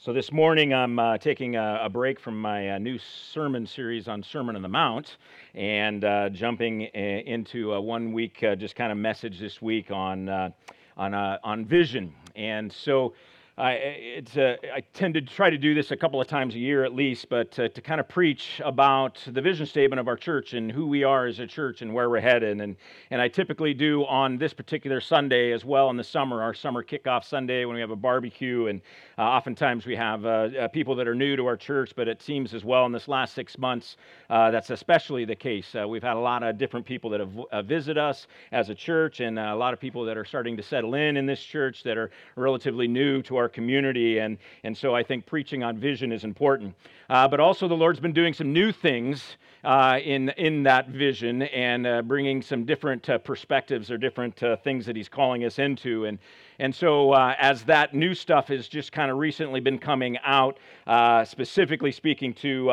So this morning I'm taking a break from my new sermon series on Sermon on the Mount and jumping into a 1 week just kind of message this week on vision. And so I tend to try to do this a couple of times a year at least, but to kind of preach about the vision statement of our church and who we are as a church and where we're headed. And I typically do on this particular Sunday as well in the summer, our summer kickoff Sunday when we have a barbecue. And oftentimes we have people that are new to our church, but it seems as well in this last 6 months that's especially the case. We've had a lot of different people that have visited us as a church, and a lot of people that are starting to settle in this church that are relatively new to our community, and so I think preaching on vision is important. But also the Lord's been doing some new things in that vision and bringing some different perspectives or different things that He's calling us into. And so as that new stuff has just kind of recently been coming out, specifically speaking to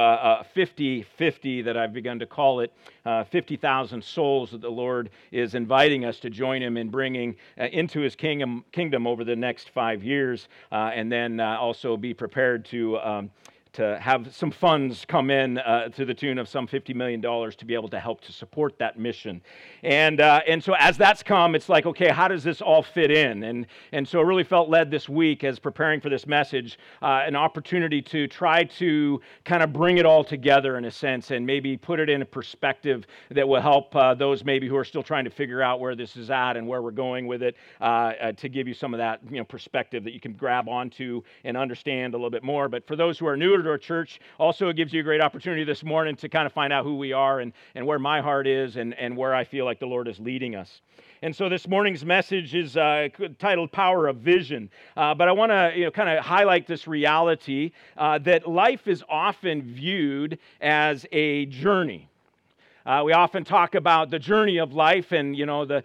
50-50 that I've begun to call it, 50,000 souls that the Lord is inviting us to join Him in bringing into His kingdom over the next 5 years, and then also be prepared to have some funds come in to the tune of some $50 million to be able to help to support that mission. And so as that's come, it's like, okay, how does this all fit in? And so I really felt led this week as preparing for this message, an opportunity to try to kind of bring it all together in a sense and maybe put it in a perspective that will help those maybe who are still trying to figure out where this is at and where we're going with it, to give you some of that perspective that you can grab onto and understand a little bit more. But for those who are newer to our church, also it gives you a great opportunity this morning to kind of find out who we are and where my heart is and where I feel like the Lord is leading us. And so this morning's message is titled Power of Vision. But I want to kind of highlight this reality that life is often viewed as a journey. We often talk about the journey of life and the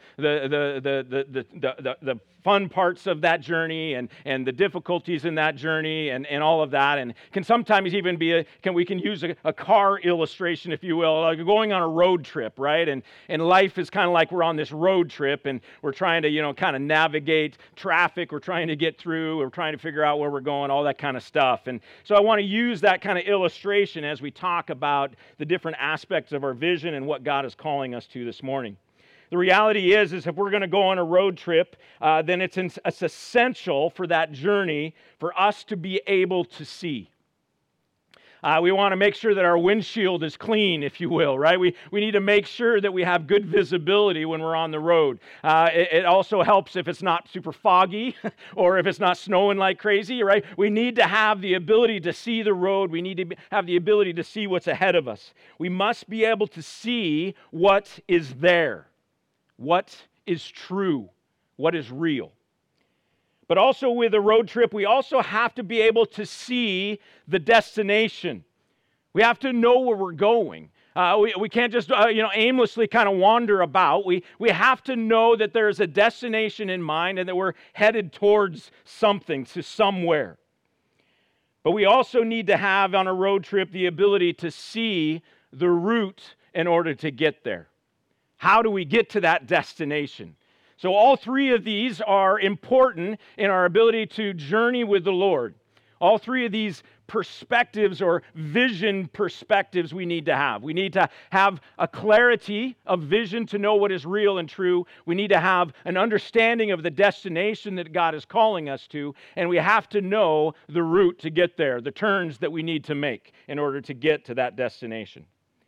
fun parts of that journey and the difficulties in that journey and all of that, and can sometimes even be we can use a car illustration, if you will, like going on a road trip, right? And life is kind of like we're on this road trip and we're trying to kind of navigate traffic, we're trying to get through, we're trying to figure out where we're going, all that kind of stuff. And so I want to use that kind of illustration as we talk about the different aspects of our vision and what God is calling us to this morning. The reality is if we're going to go on a road trip, then it's essential for that journey for us to be able to see. We want to make sure that our windshield is clean, if you will, right? We need to make sure that we have good visibility when we're on the road. It also helps if it's not super foggy or if it's not snowing like crazy, right? We need to have the ability to see the road. We need to have the ability to see what's ahead of us. We must be able to see what is there, what is true, what is real. But also with a road trip, we also have to be able to see the destination. We have to know where we're going. We can't just aimlessly kind of wander about. We have to know that there's a destination in mind and that we're headed towards something, to somewhere. But we also need to have on a road trip the ability to see the route in order to get there. How do we get to that destination? So all three of these are important in our ability to journey with the Lord. All three of these perspectives or vision perspectives we need to have. We need to have a clarity of vision to know what is real and true. We need to have an understanding of the destination that God is calling us to. And we have to know the route to get there, the turns that we need to make in order to get to that destination.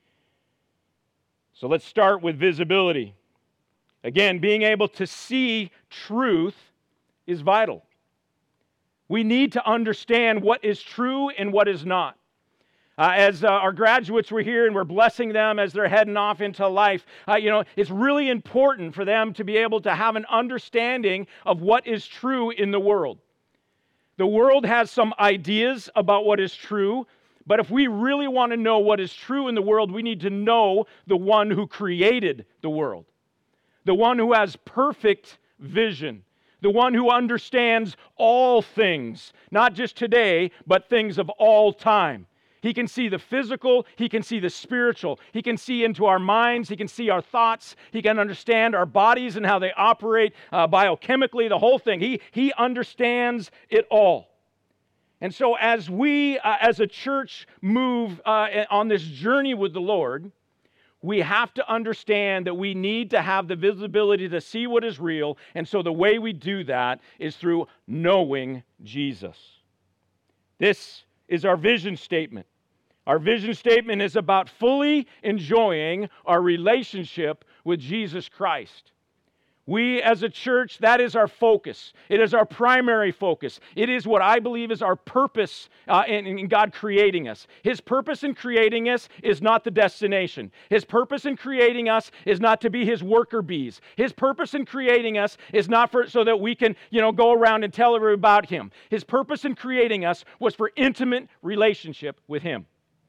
So let's start with visibility. Again, being able to see truth is vital. We need to understand what is true and what is not. As our graduates were here and we're blessing them as they're heading off into life, it's really important for them to be able to have an understanding of what is true in the world. The world has some ideas about what is true, but if we really want to know what is true in the world, we need to know the one who created the world. The one who has perfect vision, the one who understands all things, not just today, but things of all time. He can see the physical, He can see the spiritual, He can see into our minds, He can see our thoughts, He can understand our bodies and how they operate biochemically, the whole thing. He understands it all. And so as we, as a church, move on this journey with the Lord, we have to understand that we need to have the visibility to see what is real. And so the way we do that is through knowing Jesus. This is our vision statement. Our vision statement is about fully enjoying our relationship with Jesus Christ. We as a church, that is our focus. It is our primary focus. It is what I believe is our purpose in God creating us. His purpose in creating us is not the destination. His purpose in creating us is not to be His worker bees. His purpose in creating us is not so that we can, go around and tell everyone about Him. His purpose in creating us was for intimate relationship with Him.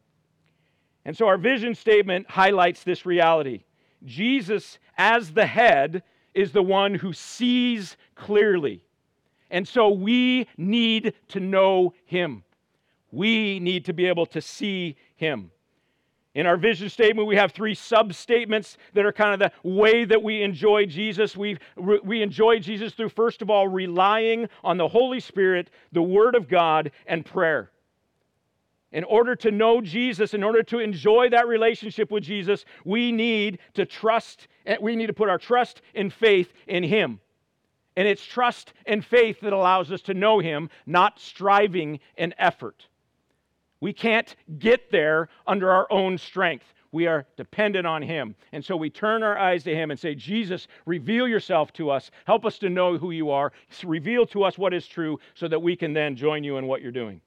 And so our vision statement highlights this reality. Jesus, as the head, is the one who sees clearly. And so we need to know Him. We need to be able to see Him. In our vision statement, we have 3 sub-statements that are kind of the way that we enjoy Jesus. We enjoy Jesus through, first of all, relying on the Holy Spirit, the Word of God, and prayer. In order to know Jesus, in order to enjoy that relationship with Jesus, we need to put our trust and faith in Him. And it's trust and faith that allows us to know Him, not striving and effort. We can't get there under our own strength. We are dependent on Him. And so we turn our eyes to Him and say, Jesus, reveal Yourself to us. Help us to know who You are. Reveal to us what is true so that we can then join You in what You're doing.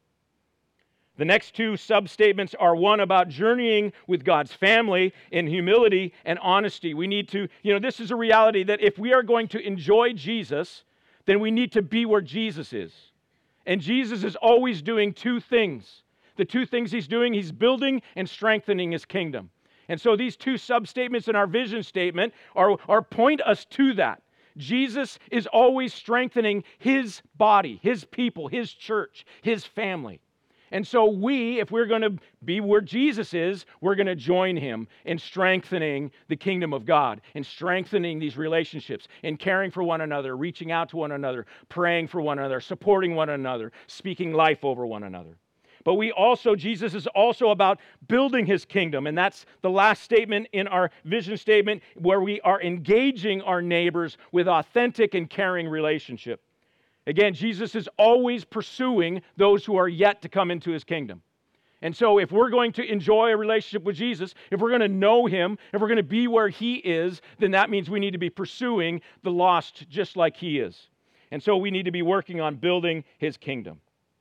The next 2 sub-statements are one about journeying with God's family in humility and honesty. We need to, this is a reality that if we are going to enjoy Jesus, then we need to be where Jesus is. And Jesus is always doing 2 things. The 2 things He's doing, He's building and strengthening His kingdom. And so these 2 sub-statements in our vision statement are point us to that. Jesus is always strengthening His body, His people, His church, His family. And so if we're going to be where Jesus is, we're going to join Him in strengthening the kingdom of God, in strengthening these relationships, in caring for one another, reaching out to one another, praying for one another, supporting one another, speaking life over one another. But Jesus is also about building His kingdom. And that's the last statement in our vision statement, where we are engaging our neighbors with authentic and caring relationship. Again, Jesus is always pursuing those who are yet to come into His kingdom. And so if we're going to enjoy a relationship with Jesus, if we're going to know Him, if we're going to be where He is, then that means we need to be pursuing the lost just like He is. And so we need to be working on building His kingdom.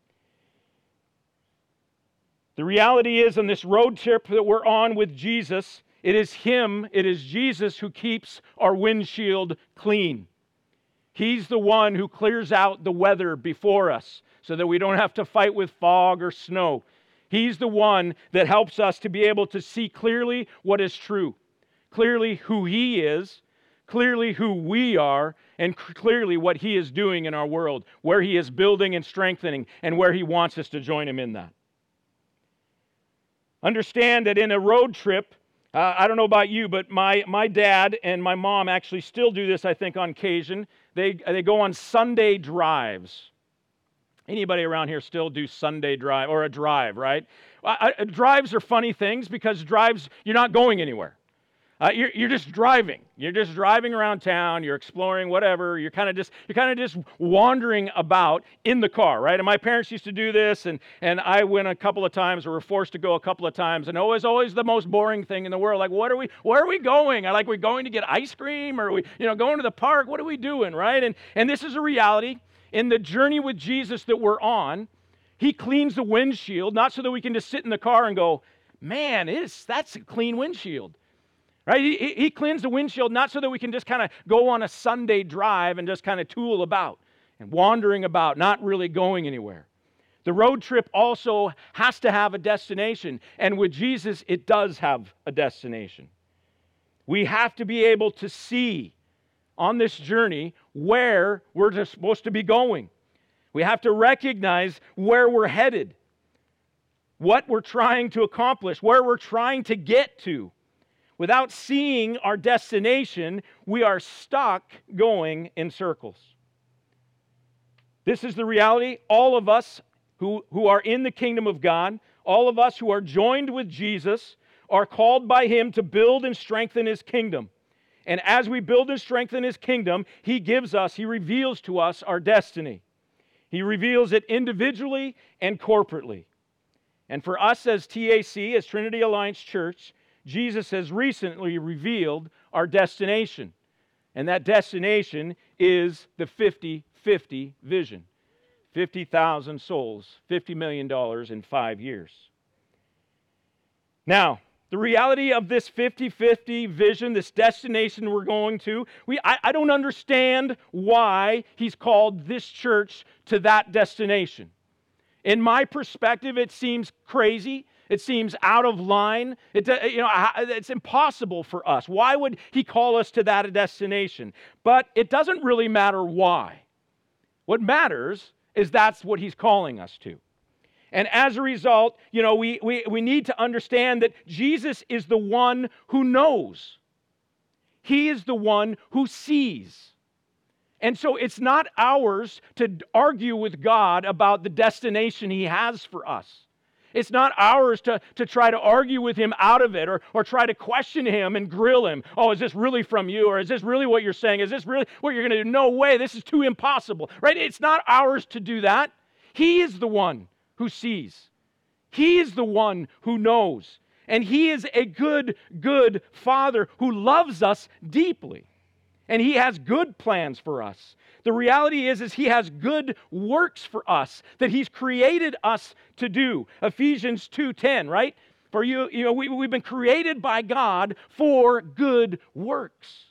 The reality is, on this road trip that we're on with Jesus, it is Jesus who keeps our windshield clean. He's the one who clears out the weather before us so that we don't have to fight with fog or snow. He's the one that helps us to be able to see clearly what is true, clearly who He is, clearly who we are, and clearly what He is doing in our world, where He is building and strengthening, and where He wants us to join Him in that. Understand that in a road trip, I don't know about you, but my dad and my mom actually still do this, I think, on occasion. They go on Sunday drives. Anybody around here still do Sunday drive or a drive, right? Drives are funny things because drives, you're not going anywhere. You're just driving. You're just driving around town. You're exploring whatever. You're kind of just wandering about in the car, right? And my parents used to do this, and I went a couple of times, or were forced to go a couple of times, and it was always the most boring thing in the world. Like, where are we going? We're going to get ice cream, or are we, going to the park? What are we doing, right? And this is a reality in the journey with Jesus that we're on. He cleans the windshield, not so that we can just sit in the car and go, man, that's a clean windshield. Right? He cleans the windshield not so that we can just kind of go on a Sunday drive and just kind of tool about and wandering about, not really going anywhere. The road trip also has to have a destination, and with Jesus, it does have a destination. We have to be able to see on this journey where we're just supposed to be going. We have to recognize where we're headed, what we're trying to accomplish, where we're trying to get to. Without seeing our destination, we are stuck going in circles. This is the reality. All of us who are in the kingdom of God, all of us who are joined with Jesus, are called by Him to build and strengthen His kingdom. And as we build and strengthen His kingdom, He reveals to us our destiny. He reveals it individually and corporately. And for us as TAC, as Trinity Alliance Church, Jesus has recently revealed our destination. And that destination is the 50-50 vision. 50,000 souls, $50 million in 5 years. Now, the reality of this 50-50 vision, this destination we're going to, I don't understand why He's called this church to that destination. In my perspective, it seems crazy. It seems out of line. It's impossible for us. Why would He call us to that destination? But it doesn't really matter why. What matters is that's what He's calling us to. And as a result, we need to understand that Jesus is the one who knows. He is the one who sees. And so it's not ours to argue with God about the destination He has for us. It's not ours to try to argue with Him out of it or try to question Him and grill Him. Oh, is this really from you? Or is this really what you're saying? Is this really what you're going to do? No way, this is too impossible, right? It's not ours to do that. He is the one who sees. He is the one who knows. And He is a good Father who loves us deeply. And He has good plans for us. The reality is He has good works for us that He's created us to do. Ephesians 2:10, right? For we've been created by God for good works.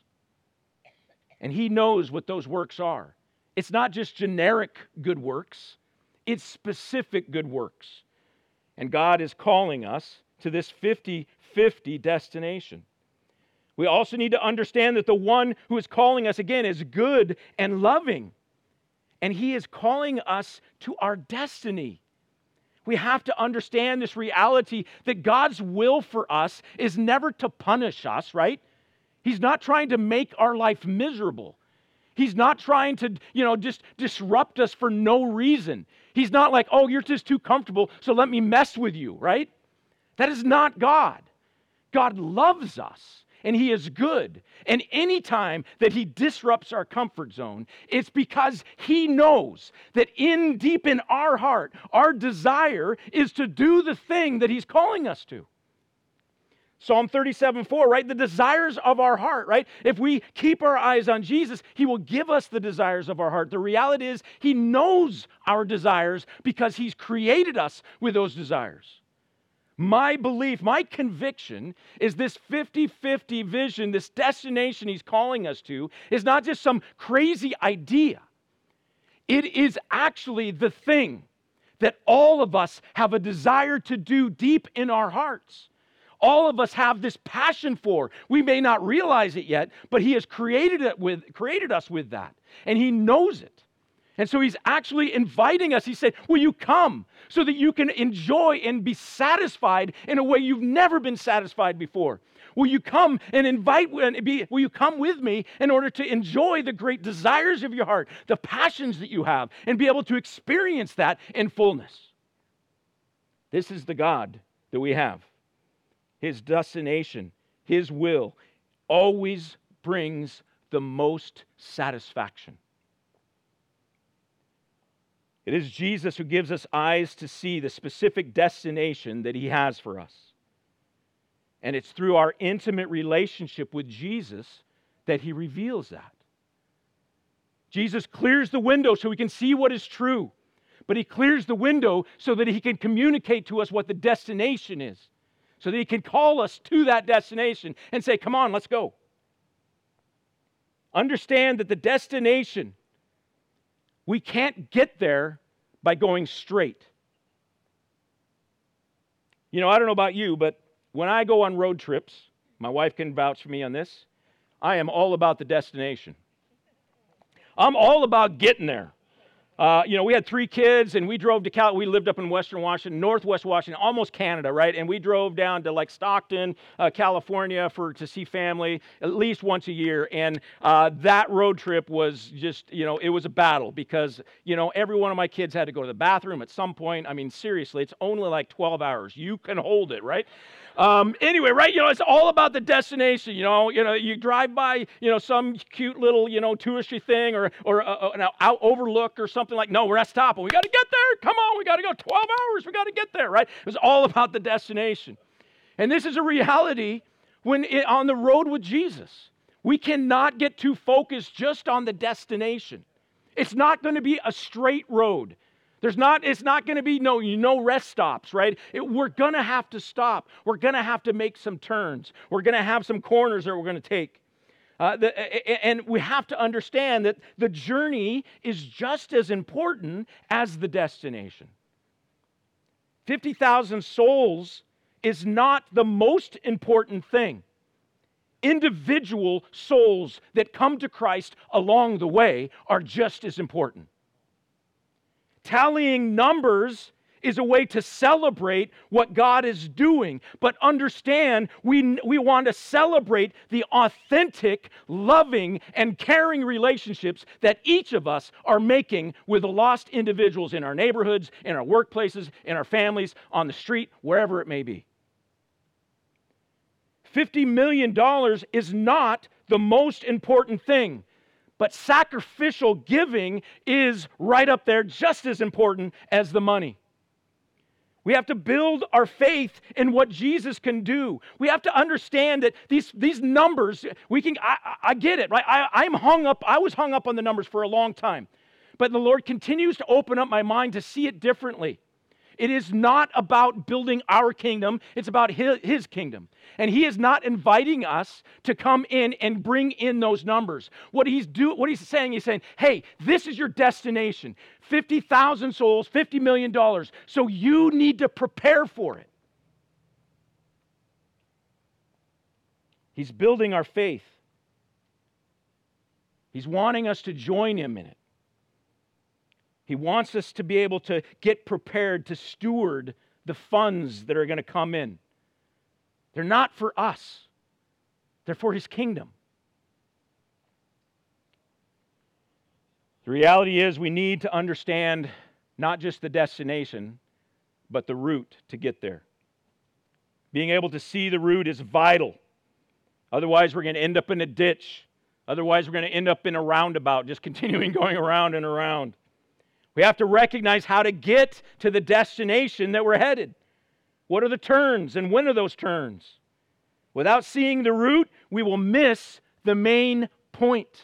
And He knows what those works are. It's not just generic good works. It's specific good works. And God is calling us to this 50-50 destination. We also need to understand that the one who is calling us, again, is good and loving. And He is calling us to our destiny. We have to understand this reality that God's will for us is never to punish us, right? He's not trying to make our life miserable. He's not trying to, just disrupt us for no reason. He's not like, oh, you're just too comfortable, so let me mess with you, right? That is not God. God loves us, and He is good. And any time that He disrupts our comfort zone, it's because He knows that deep in our heart, our desire is to do the thing that He's calling us to. Psalm 37:4, right? The desires of our heart, right? If we keep our eyes on Jesus, He will give us the desires of our heart. The reality is He knows our desires because He's created us with those desires. My belief, my conviction is this 50-50 vision, this destination He's calling us to, is not just some crazy idea. It is actually the thing that all of us have a desire to do deep in our hearts. All of us have this passion for. We may not realize it yet, but He has created us with that. And He knows it. And so He's actually inviting us. He said, will you come so that you can enjoy and be satisfied in a way you've never been satisfied before? Will you come and will you come with me in order to enjoy the great desires of your heart, the passions that you have, and be able to experience that in fullness? This is the God that we have. His destination, His will, always brings the most satisfaction. It is Jesus who gives us eyes to see the specific destination that He has for us. And it's through our intimate relationship with Jesus that He reveals that. Jesus clears the window so we can see what is true. But He clears the window so that He can communicate to us what the destination is. So that He can call us to that destination and say, come on, let's go. Understand that the destination, we can't get there by going straight. I don't know about you, but when I go on road trips, my wife can vouch for me on this, I am all about the destination. I'm all about getting there. We had 3 kids, and we drove to we lived up in Western Washington, Northwest Washington, almost Canada, right? And we drove down to like Stockton, California to see family at least once a year. And that road trip was just, it was a battle because, every one of my kids had to go to the bathroom at some point. I mean, seriously, it's only like 12 hours. You can hold it, right? Anyway, right, it's all about the destination. You drive by, some cute little, touristy thing or an overlook or something like, no, we're not stopping. We got to get there. Come on, we got to go 12 hours. We got to get there, right? It was all about the destination. And this is a reality on the road with Jesus. We cannot get too focused just on the destination. It's not going to be a straight road. It's not going to be no rest stops, right? We're going to have to stop. We're going to have to make some turns. We're going to have some corners that we're going to take. And we have to understand that the journey is just as important as the destination. 50,000 souls is not the most important thing. Individual souls that come to Christ along the way are just as important. Tallying numbers is a way to celebrate what God is doing. But understand, we want to celebrate the authentic, loving, and caring relationships that each of us are making with the lost individuals in our neighborhoods, in our workplaces, in our families, on the street, wherever it may be. $50 million is not the most important thing. But sacrificial giving is right up there, just as important as the money. We have to build our faith in what Jesus can do. We have to understand that these numbers, I get it, right? I was hung up on the numbers for a long time. But the Lord continues to open up my mind to see it differently. It is not about building our kingdom, it's about His kingdom. And He is not inviting us to come in and bring in those numbers. What He's saying, hey, this is your destination. 50,000 souls, $50 million. So you need to prepare for it. He's building our faith. He's wanting us to join Him in it. He wants us to be able to get prepared to steward the funds that are going to come in. They're not for us. They're for His kingdom. The reality is we need to understand not just the destination, but the route to get there. Being able to see the route is vital. Otherwise, we're going to end up in a ditch. Otherwise, we're going to end up in a roundabout, just continuing going around and around. We have to recognize how to get to the destination that we're headed. What are the turns and when are those turns? Without seeing the route, we will miss the main point.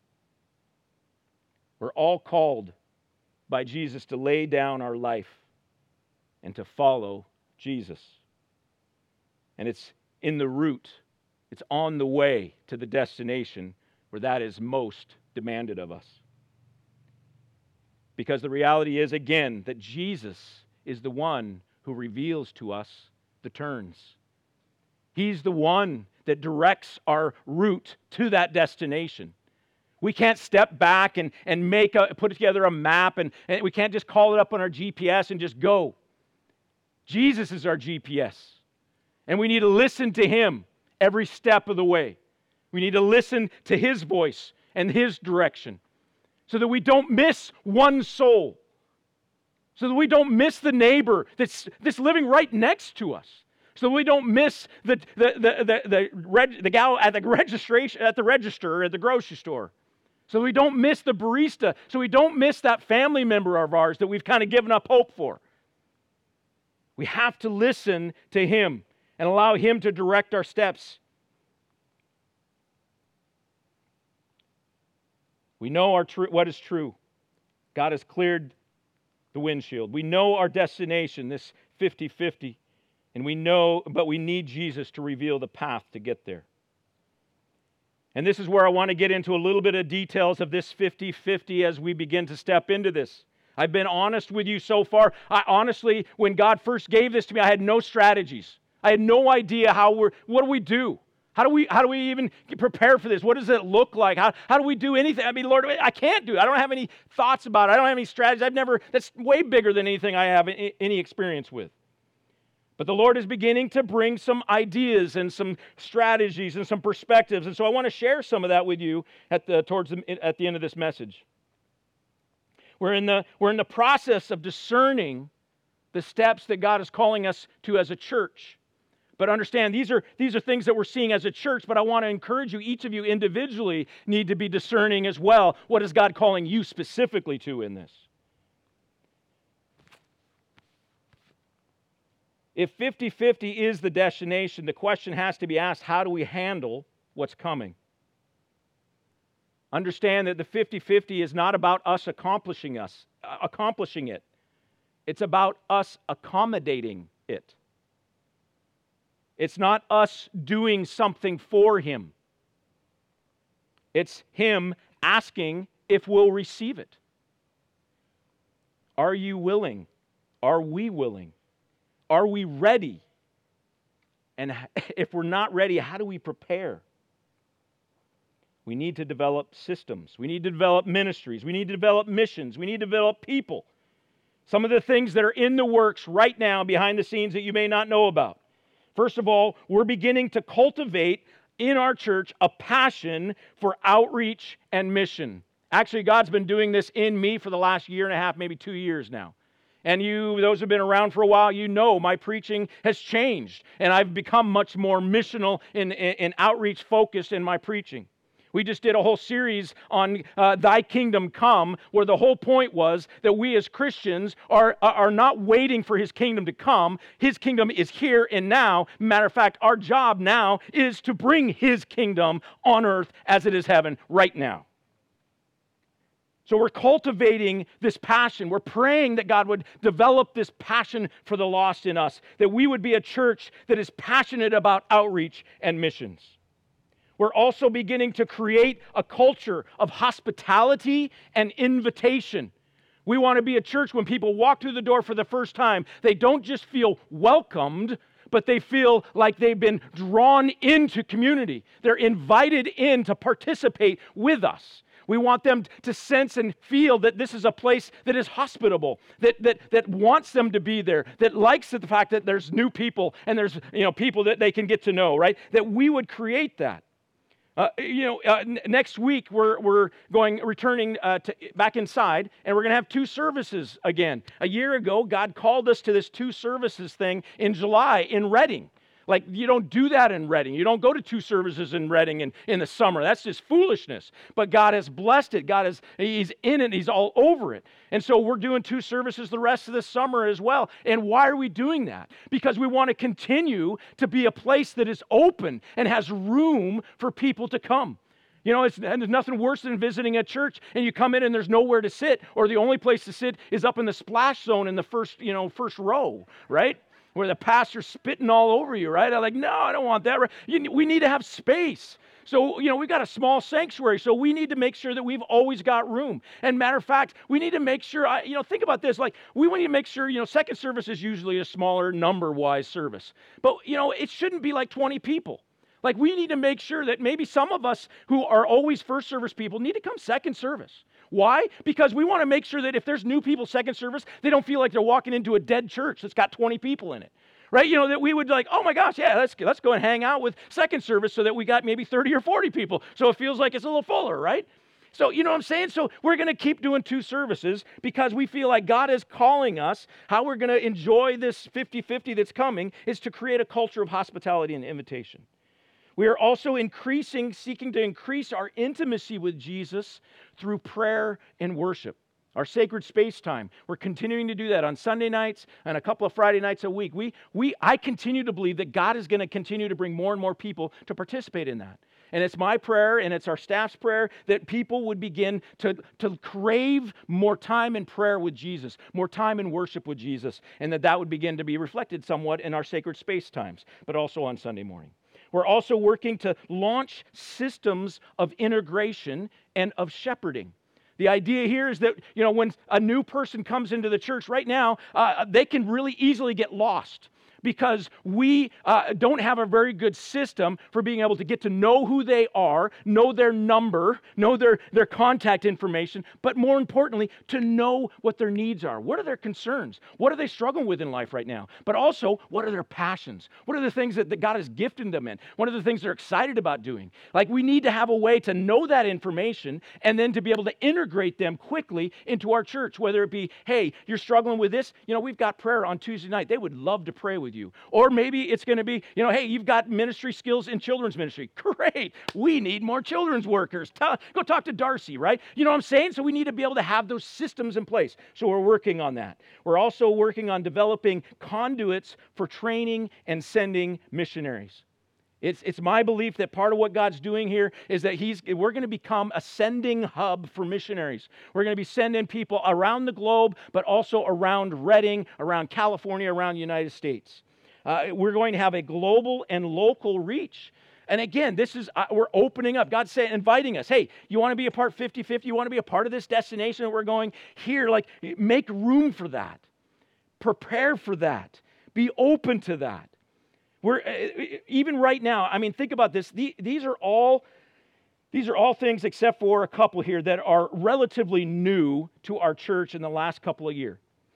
We're all called by Jesus to lay down our life and to follow Jesus. And it's in the route, it's on the way to the destination where that is most demanded of us. Because the reality is, again, that Jesus is the one who reveals to us the turns. He's the one that directs our route to that destination. We can't step back and put together a map, and we can't just call it up on our GPS and just go. Jesus is our GPS. And we need to listen to Him every step of the way. We need to listen to His voice and His direction, so that we don't miss one soul, so that we don't miss the neighbor that's living right next to us, so that we don't miss the gal at the register at the grocery store, so we don't miss the barista, so we don't miss that family member of ours that we've kind of given up hope for. We have to listen to Him and allow Him to direct our steps. We know what is true. God has cleared the windshield. We know our destination, this 50-50. But we need Jesus to reveal the path to get there. And this is where I want to get into a little bit of details of this 50-50 as we begin to step into this. I've been honest with you so far. Honestly, when God first gave this to me, I had no strategies. I had no idea what do we do? How do we even prepare for this? What does it look like? How do we do anything? I mean, Lord, I can't do it. I don't have any thoughts about it. I don't have any strategies. That's way bigger than anything I have any experience with. But the Lord is beginning to bring some ideas and some strategies and some perspectives. And so I want to share some of that with you at the end of this message. We're in the process of discerning the steps that God is calling us to as a church. But understand, these are things that we're seeing as a church, but I want to encourage you, each of you individually need to be discerning as well. What is God calling you specifically to in this? If 50-50 is the destination, the question has to be asked, how do we handle what's coming? Understand that the 50-50 is not about us accomplishing it. It's about us accommodating it. It's not us doing something for Him. It's Him asking if we'll receive it. Are you willing? Are we willing? Are we ready? And if we're not ready, how do we prepare? We need to develop systems. We need to develop ministries. We need to develop missions. We need to develop people. Some of the things that are in the works right now behind the scenes that you may not know about. First of all, we're beginning to cultivate in our church a passion for outreach and mission. Actually, God's been doing this in me for the last year and a half, maybe 2 years now. And those who have been around for a while, you know my preaching has changed. And I've become much more missional and outreach focused in my preaching. We just did a whole series on Thy Kingdom Come, where the whole point was that we as Christians are not waiting for His kingdom to come. His kingdom is here and now. Matter of fact, our job now is to bring His kingdom on earth as it is heaven right now. So we're cultivating this passion. We're praying that God would develop this passion for the lost in us, that we would be a church that is passionate about outreach and missions. We're also beginning to create a culture of hospitality and invitation. We want to be a church when people walk through the door for the first time, they don't just feel welcomed, but they feel like they've been drawn into community. They're invited in to participate with us. We want them to sense and feel that this is a place that is hospitable, that wants them to be there, that likes the fact that there's new people and there's people that they can get to know, right? That we would create that. Next week we're returning back inside, and we're going to have 2 services again. A year ago, God called us to this 2 services thing in July in Redding. Like, you don't do that in Redding. You don't go to 2 services in Redding in the summer. That's just foolishness. But God has blessed it. He's in it. He's all over it. And so we're doing 2 services the rest of the summer as well. And why are we doing that? Because we want to continue to be a place that is open and has room for people to come. And there's nothing worse than visiting a church and you come in and there's nowhere to sit, or the only place to sit is up in the splash zone in the first row, right? Where the pastor's spitting all over you, right? I'm like, no, I don't want that. We need to have space. So, we've got a small sanctuary, so we need to make sure that we've always got room. And matter of fact, we need to make sure, think about this, like, we need to make sure, second service is usually a smaller number-wise service. But, it shouldn't be like 20 people. Like, we need to make sure that maybe some of us who are always first service people need to come second service. Why? Because we want to make sure that if there's new people second service, they don't feel like they're walking into a dead church that's got 20 people in it. Right? That we would like, oh my gosh, yeah, let's go and hang out with second service so that we got maybe 30 or 40 people. So it feels like it's a little fuller, right? So, you know what I'm saying? So we're going to keep doing 2 services because we feel like God is calling us. How we're going to enjoy this 50-50 that's coming is to create a culture of hospitality and invitation. We are also seeking to increase our intimacy with Jesus through prayer and worship. Our sacred space time. We're continuing to do that on Sunday nights and a couple of Friday nights a week. I continue to believe that God is going to continue to bring more and more people to participate in that. And it's my prayer and it's our staff's prayer that people would begin to crave more time in prayer with Jesus, more time in worship with Jesus, and that would begin to be reflected somewhat in our sacred space times, but also on Sunday morning. We're also working to launch systems of integration and of shepherding. The idea here is that, when a new person comes into the church right now, they can really easily get lost. because we don't have a very good system for being able to get to know who they are, know their number, know their contact information, but more importantly, to know what their needs are. What are their concerns? What are they struggling with in life right now? But also, what are their passions? What are the things that God has gifted them in? What are the things they're excited about doing? Like, we need to have a way to know that information and then to be able to integrate them quickly into our church, whether it be, hey, you're struggling with this, we've got prayer on Tuesday night. They would love to pray with you. Or maybe it's going to be, hey, you've got ministry skills in children's ministry. Great. We need more children's workers. Go talk to Darcy, right? You know what I'm saying? So we need to be able to have those systems in place. So we're working on that. We're also working on developing conduits for training and sending missionaries. It's my belief that part of what God's doing here is that we're going to become a sending hub for missionaries. We're going to be sending people around the globe, but also around Redding, around California, around the United States. We're going to have a global and local reach. And again, we're opening up. God's saying, inviting us. Hey, you want to be a part 50-50? You want to be a part of this destination that we're going here? Like, make room for that. Prepare for that. Be open to that. We're even right now, think about this. These are all things except for a couple here that are relatively new to our church in the last couple of years.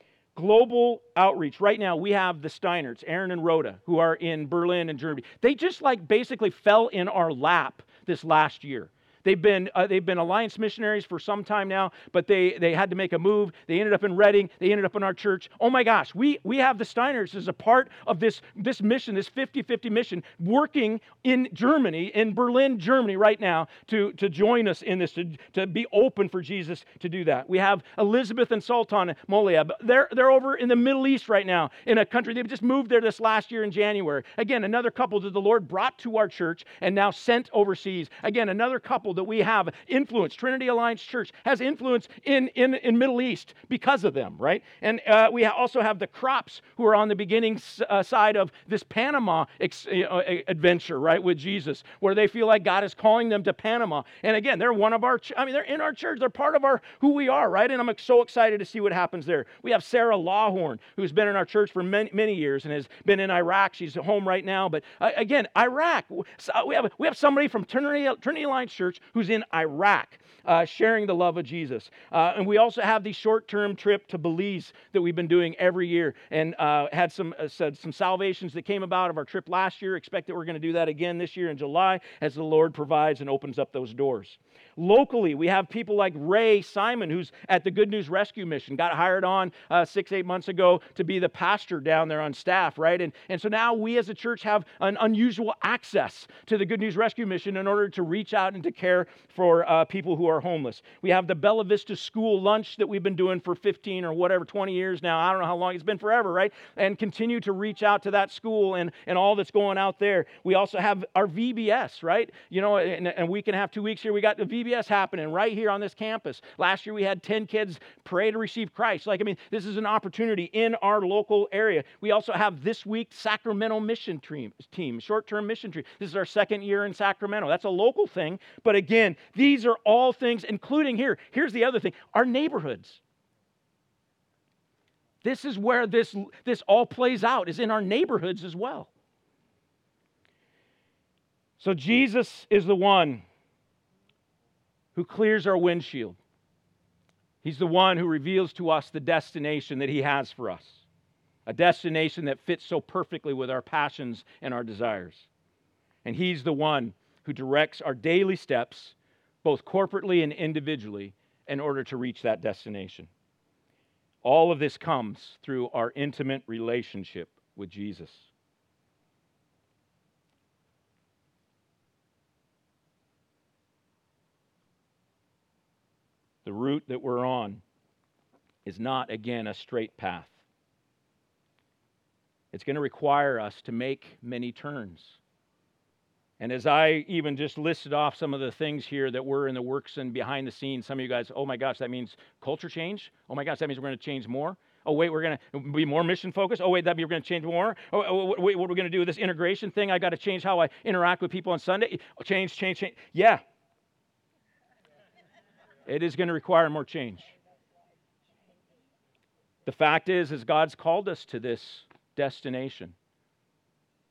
Global outreach. Right now, we have the Steinerts, Aaron and Rhoda, who are in Berlin and Germany. They just basically fell in our lap this last year. They've been Alliance missionaries for some time now, but they had to make a move. They ended up in Redding. They ended up in our church. Oh my gosh, we have the Steinerts as a part of this mission, this 50-50 mission, working in Germany, in Berlin, Germany right now to join us in this, to be open for Jesus to do that. We have Elizabeth and Sultan Moleab. They're over in the Middle East right now, in a country. They've just moved there this last year in January. Again, another couple that the Lord brought to our church and now sent overseas. Again, another couple that we have influence. Trinity Alliance Church has influence in Middle East because of them, right? And we also have the Crops, who are on the beginning side of this Panama adventure, right, with Jesus, where they feel like God is calling them to Panama. And again, they're one of our, they're in our church. They're part of who we are, right? And I'm so excited to see what happens there. We have Sarah Lawhorn, who's been in our church for many years and has been in Iraq. She's at home right now. But again, Iraq, we have somebody from Trinity Alliance Church who's in Iraq, sharing the love of Jesus. And we also have the short-term trip to Belize that we've been doing every year, and had some salvations that came about of our trip last year. Expect that we're going to do that again this year in July as the Lord provides and opens up those doors. Locally, we have people like Ray Simon, who's at the Good News Rescue Mission, got hired on 6-8 months ago to be the pastor down there on staff, right? And so now we as a church have an unusual access to the Good News Rescue Mission in order to reach out and to care for people who are homeless. We have the Bella Vista School Lunch that we've been doing for 15 or whatever, 20 years now. I don't know how long. It's been forever, right? And continue to reach out to that school and all that's going out there. We also have our VBS, right? And we can have 2 weeks here. We got the VBS happening right here on this campus. Last year we had 10 kids pray to receive Christ. This is an opportunity in our local area. We also have this week Sacramento mission team, short-term mission team. This is our second year in Sacramento. That's a local thing. But again, these are all things, including here's the other thing, our neighborhoods. This is where this all plays out, is in our neighborhoods as well. So Jesus is the one who clears our windshield. He's the one who reveals to us the destination that He has for us, a destination that fits so perfectly with our passions and our desires. And He's the one who directs our daily steps, both corporately and individually, in order to reach that destination. All of this comes through our intimate relationship with Jesus. The route that we're on is not, again, a straight path. It's going to require us to make many turns. And as I even just listed off some of the things here that were in the works and behind the scenes, some of you guys, oh my gosh, that means culture change? Oh my gosh, that means we're going to change more? Oh wait, we're going to be more mission focused? Oh wait, that means we're going to change more? Oh wait, what we're going to do with this integration thing? I got to change how I interact with people on Sunday? Change. Yeah. It is going to require more change. The fact is God's called us to this destination.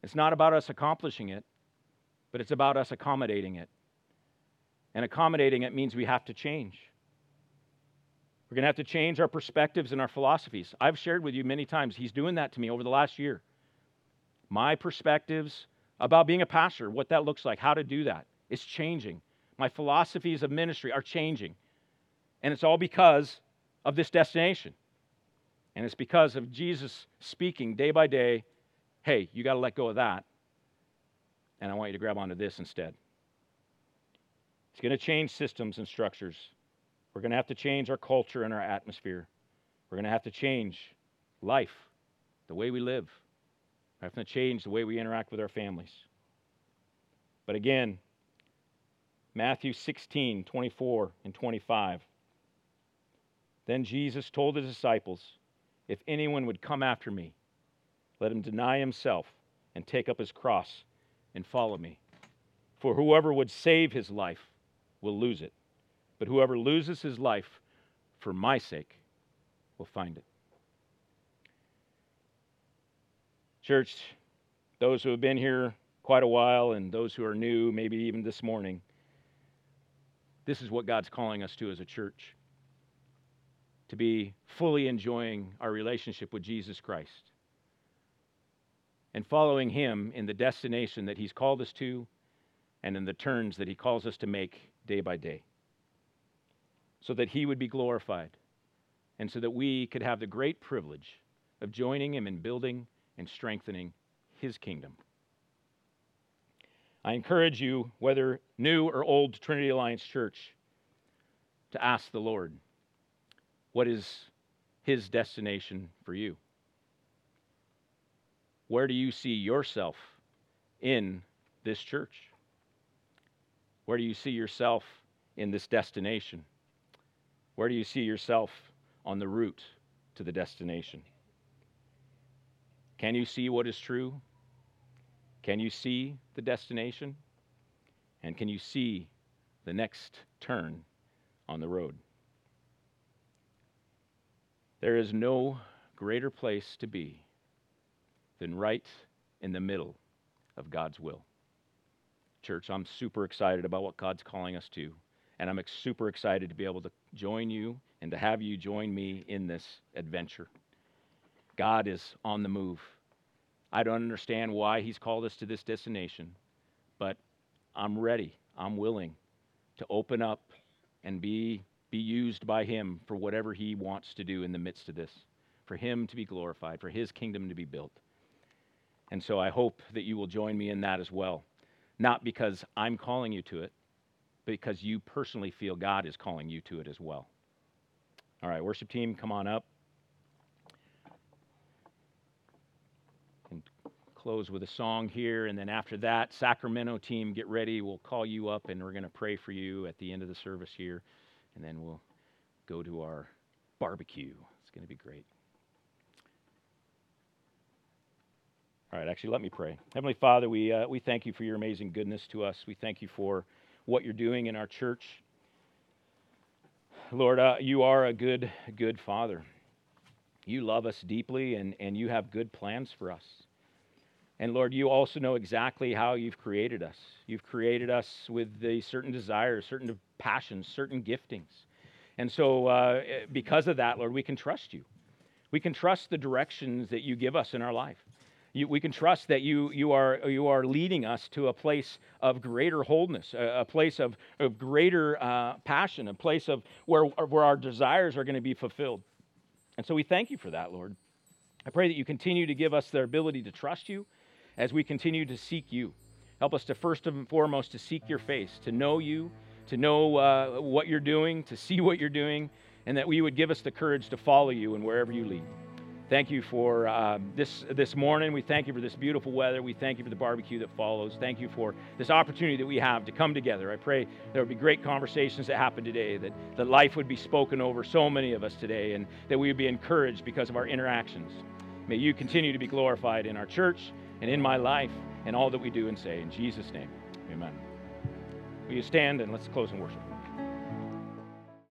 It's not about us accomplishing it, but it's about us accommodating it. And accommodating it means we have to change. We're going to have to change our perspectives and our philosophies. I've shared with you many times, he's doing that to me over the last year. My perspectives about being a pastor, what that looks like, how to do that, it's changing. My philosophies of ministry are changing. And it's all because of this destination. And it's because of Jesus speaking day by day, hey, you got to let go of that. And I want you to grab onto this instead. It's going to change systems and structures. We're going to have to change our culture and our atmosphere. We're going to have to change life, the way we live. We're going to have to change the way we interact with our families. But again, Matthew 16, 24 and 25. Then Jesus told his disciples, if anyone would come after me, let him deny himself and take up his cross and follow me. For whoever would save his life will lose it. But whoever loses his life for my sake will find it. Church, those who have been here quite a while and those who are new, maybe even this morning, this is what God's calling us to as a church. To be fully enjoying our relationship with Jesus Christ and following him in the destination that he's called us to and in the turns that he calls us to make day by day, so that he would be glorified and so that we could have the great privilege of joining him in building and strengthening his kingdom. I encourage you, whether new or old to Trinity Alliance Church, to ask the Lord, what is his destination for you? Where do you see yourself in this church? Where do you see yourself in this destination? Where do you see yourself on the route to the destination? Can you see what is true? Can you see the destination? And can you see the next turn on the road? There is no greater place to be than right in the middle of God's will. Church, I'm super excited about what God's calling us to, and I'm super excited to be able to join you and to have you join me in this adventure. God is on the move. I don't understand why he's called us to this destination, but I'm ready, I'm willing to open up and be used by him for whatever he wants to do in the midst of this, for him to be glorified, for his kingdom to be built. And so I hope that you will join me in that as well. Not because I'm calling you to it, but because you personally feel God is calling you to it as well. All right, worship team, come on up. And close with a song here, and then after that, Sacramento team, get ready. We'll call you up, and we're going to pray for you at the end of the service here, and then we'll go to our barbecue. It's going to be great. All right, actually, let me pray. Heavenly Father, we thank you for your amazing goodness to us. We thank you for what you're doing in our church. Lord, you are a good Father. You love us deeply, and you have good plans for us. And Lord, you also know exactly how you've created us. You've created us with certain desires, certain passions, certain giftings. And so because of that, Lord, we can trust you. We can trust the directions that you give us in our life. We can trust that you are leading us to a place of greater wholeness, a place of greater passion, a place of where our desires are going to be fulfilled. And so we thank you for that, Lord. I pray that you continue to give us the ability to trust you as we continue to seek you. Help us to first and foremost to seek your face, to know you, to know what you're doing, to see what you're doing, and that we would give us the courage to follow you and wherever you lead. Thank you for this morning. We thank you for this beautiful weather. We thank you for the barbecue that follows. Thank you for this opportunity that we have to come together. I pray there would be great conversations that happen today, that life would be spoken over so many of us today, and that we would be encouraged because of our interactions. May you continue to be glorified in our church and in my life and all that we do and say. In Jesus' name, amen. Will you stand and let's close in worship.